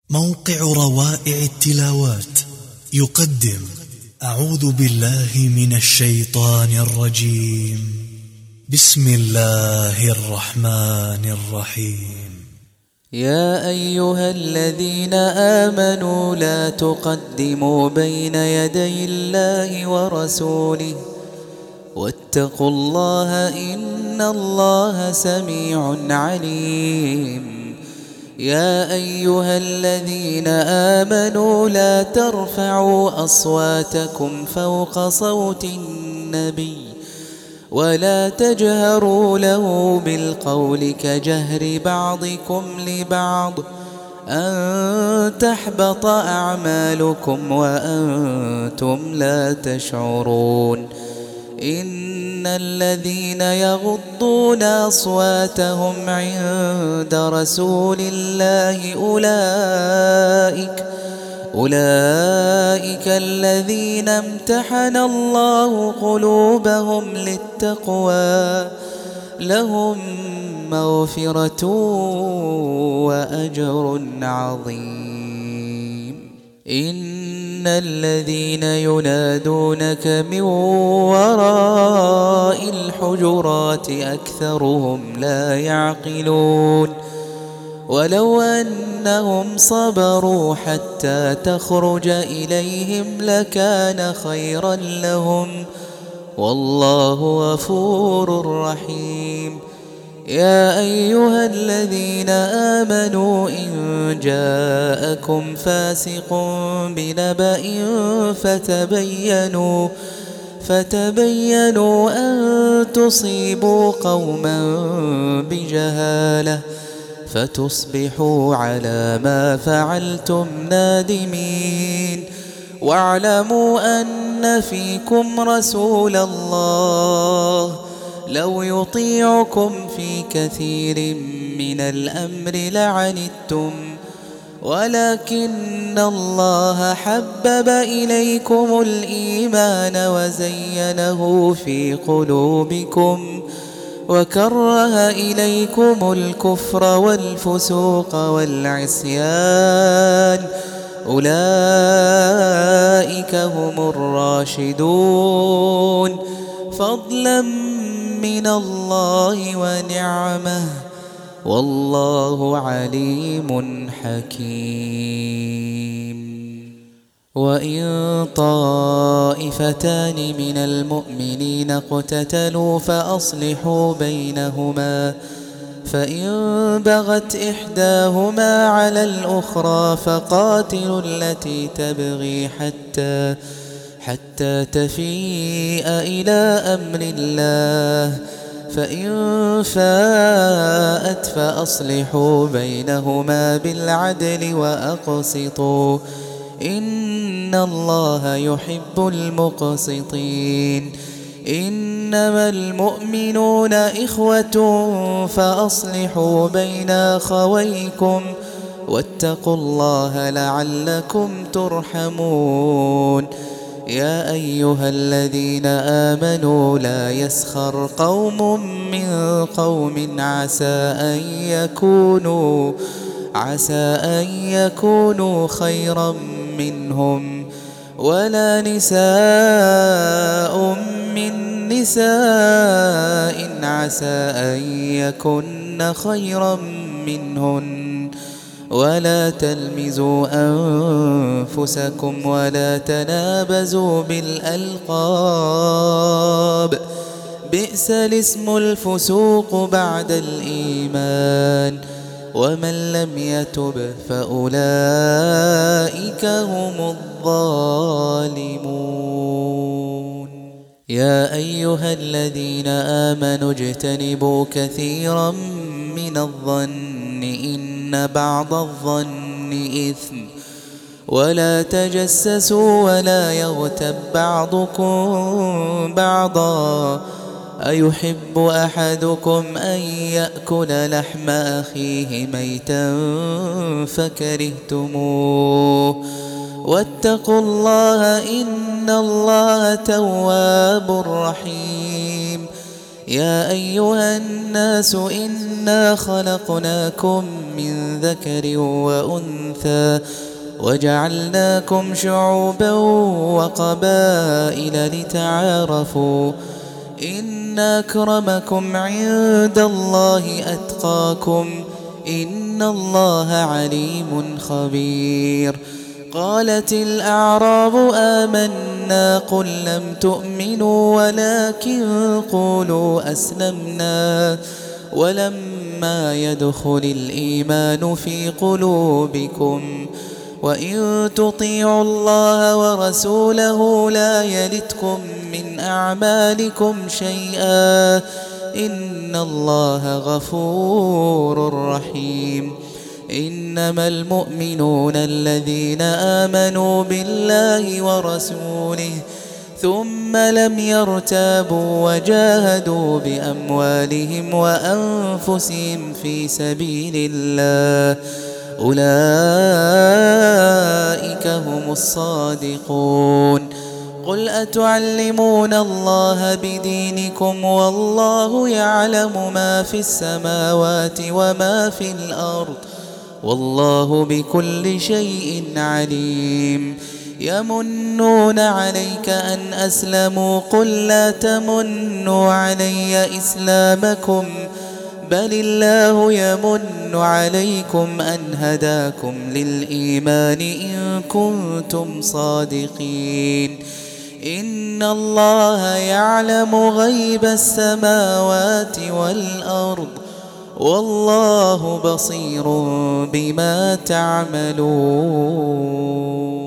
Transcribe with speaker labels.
Speaker 1: موقع روائع التلاوات يقدم أعوذ بالله من الشيطان الرجيم. بسم الله الرحمن الرحيم.
Speaker 2: يا أيها الذين آمنوا لا تقدموا بين يدي الله ورسوله واتقوا الله إن الله سميع عليم. يا أيها الذين آمنوا لا ترفعوا أصواتكم فوق صوت النبي ولا تجهروا له بالقول كجهر بعضكم لبعض أن تحبط أعمالكم وأنتم لا تشعرون. إن الذين يغضون أصواتهم عند رسول الله أولئك الذين امتحن الله قلوبهم للتقوى لهم مغفرة وأجر عظيم. إن الذين ينادونك من وراء الحجرات أكثرهم لا يعقلون. ولو أنهم صبروا حتى تخرج إليهم لكان خيرا لهم والله غفور رحيم. يا أيها الذين آمنوا إن جاءكم فاسق بنبأ فتبينوا أن تصيبوا قوما بجهالة فتصبحوا على ما فعلتم نادمين. واعلموا أن فيكم رسول الله لو يطيعكم في كثير من الأمر لعنتم ولكن الله حبب إليكم الإيمان وزينه في قلوبكم وكره إليكم الكفر والفسوق والعصيان أولئك هم الراشدون فضلا من الله ونعمه والله عليم حكيم. وإن طائفتان من المؤمنين اقتتلوا فأصلحوا بينهما فإن بغت إحداهما على الأخرى فقاتلوا التي تبغي حتى تفيء إلى أمر الله فإن فاءت فأصلحوا بينهما بالعدل وأقسطوا إن الله يحب المقسطين. إنما المؤمنون إخوة فأصلحوا بين أخويكم واتقوا الله لعلكم ترحمون. يا أيها الذين آمنوا لا يسخر قوم من قوم عسى أن يكونوا خيرا منهم ولا نساء من نساء عسى أن يكن خيرا منهن ولا تلمزوا أنفسكم ولا تنابزوا بالألقاب بئس الاسم الفسوق بعد الإيمان ومن لم يتب فأولئك هم الظالمون. يا أيها الذين آمنوا اجتنبوا كثيرا من الظن إن بعض الظن إثم ولا تجسسوا ولا يغتب بعضكم بعضا أيحب أحدكم أن يأكل لحم أخيه ميتا فكرهتموه واتقوا الله إن الله تواب رحيم. يا أيها الناس إنا خلقناكم من ذكر وأنثى وجعلناكم شعوبا وقبائل لتعارفوا إن أكرمكم عند الله أتقاكم إن الله عليم خبير. قالت الأعراب آمنا قل لم تؤمنوا ولكن قولوا أسلمنا ولما يدخل الإيمان في قلوبكم وإن تطيعوا الله ورسوله لا يلتكم من أعمالكم شيئا إن الله غفور رحيم. إنما المؤمنون الذين آمنوا بالله ورسوله ثم لم يرتابوا وجاهدوا بأموالهم وأنفسهم في سبيل الله أولئك هم الصادقون. قل أتعلمون الله بدينكم والله يعلم ما في السماوات وما في الأرض والله بكل شيء عليم. يمنون عليك أن أسلموا قل لا تمنوا علي إسلامكم بل الله يمن عليكم أن هداكم للإيمان إن كنتم صادقين. إن الله يعلم غيب السماوات والأرض والله بصير بما تعملون.